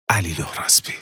علی لهرازبی.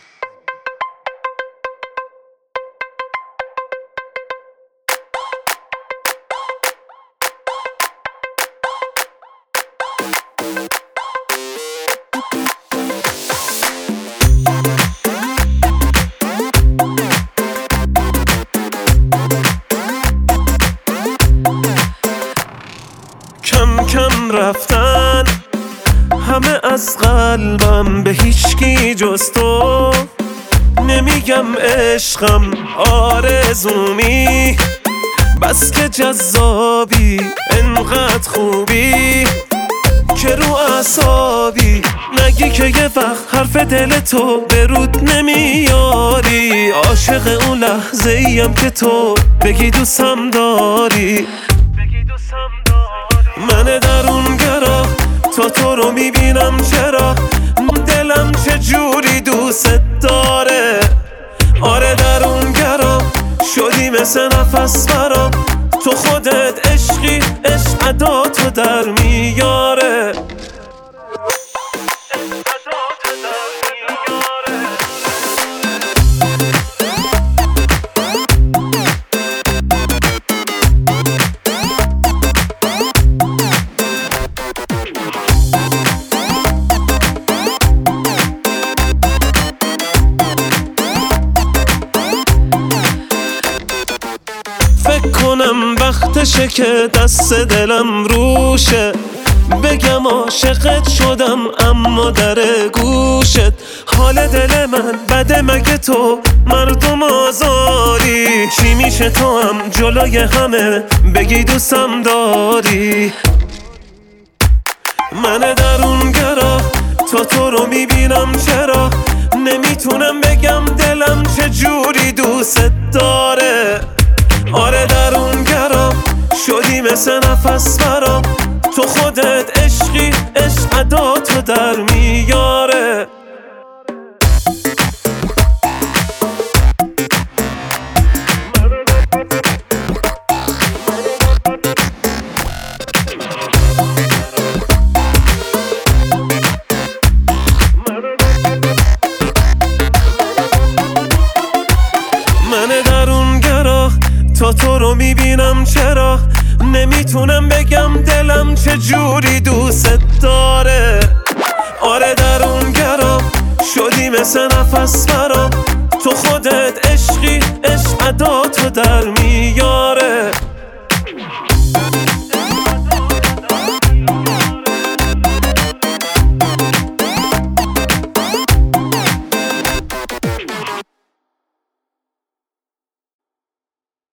کم کم رفتن همه از قلبم، به هیچکی جز تو نمیگم عشقم آرزومی، بس که جذابی انقدر خوبی که رو اعصابی، نگی که یه وقت حرف دل تو به رود نمیاری. عاشق اون لحظه ایم که تو بگی دوستم داری. من درونگرا تو رو میبینم، چرا دلم چه جوری دوست داره. آره درونگرا شدی مثل نفس برام، تو خودت عشقی، عشق عداتو در میاره. فکر کنم وقتشه که دست دلم روشه، بگم عاشقت شدم اما در گوشت. حال دل من بده مگه تو مردم آزاری، چی میشه تو هم جلوی همه بگی دوستم داری. من درونگرا تو رو میبینم، چرا نمیتونم بگم دلم چه جوری دوست داره. آره درونگرا شدی مثل نفس برام، تو خودت عشقی، عشق عداتو در میاره. من درونگرا تو رو میبینم، چرا نمیتونم بگم دلم چه جوری دوست داره. آره درونگرا شدی مثل نفس برام، تو خودت عشقی، عشق عداتو در میاره.